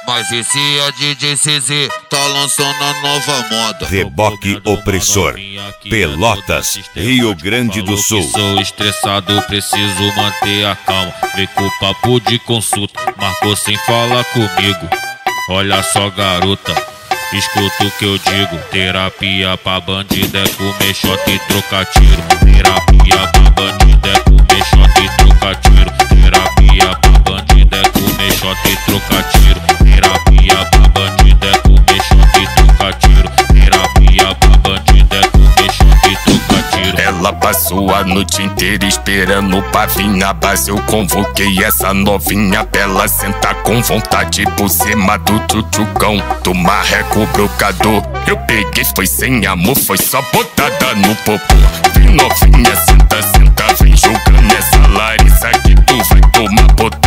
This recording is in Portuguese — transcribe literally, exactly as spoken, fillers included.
Mas esse é D J C Z, tá lançando a nova moda. Reboque Opressor, Pelotas, Rio Grande do Sul. Sou estressado, preciso manter a calma. Vem com o papo de consulta, marcou sem falar comigo. Olha só, garota, escuta o que eu digo. Terapia pra bandido é comer shot e trocar tiro. Terapia pra bandido é comer shot e trocar tiro. Terapia pra bandido é comer shot e trocar tiro. Terapia pra bandido é comer shot e trocar tiro. Terapia pra bandido é comer shot e trocar tiro. Ela passou a noite inteira esperando pra vir na base. Eu convoquei essa novinha pra ela sentar com vontade por cima do tchutchucão, do marreco brocador. Eu peguei, foi sem amor, foi só botada no popô. Vem novinha, senta, senta, vem jogando essa Larissa que tu vai tomar botão.